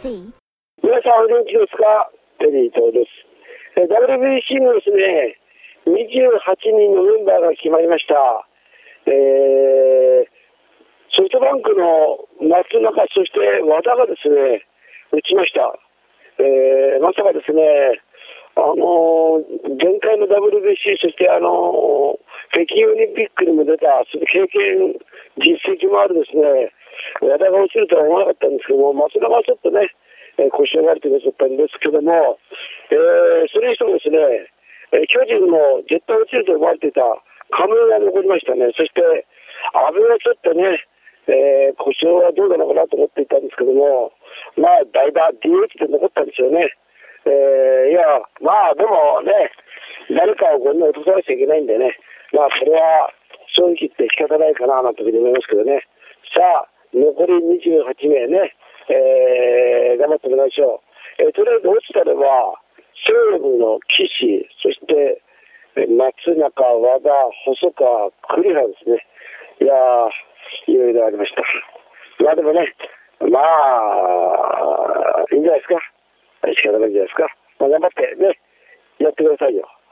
see. 皆さんお元気ですか？テリー東です。WBC のですね、28人のメンバーが決まりました。ソフトバンクの松中、そして和田がですね、打ちました。まさかですね、前回の WBC、そして北京オリンピックにも出た、その経験、実績もあるですね、和田が落ちるとは思わなかったんですけども、松中はちょっとね、腰を割れてくださったんですけども、それにしてもですね、巨人も絶対落ちると思われていた亀井が残りましたね。そして阿部はちょっとね、故障はどうなのかなと思っていたんですけども、まあ代打 DH で残ったんですよね。いやまあでもね、誰かをこんな落とさなきゃいけないんでね、まあそれは正直言って仕方ないかなというふうに思いますけどね。さあ残り28名ね、頑張ってもらいましょう。とりあえず落ちたのは西武の岸、そして松中、和田、細川、栗原ですね。いやー、いろいろありました。まあでもね、まあいいんじゃないですか。仕方ないんじゃないですか。まあ、頑張ってね、やってくださいよ。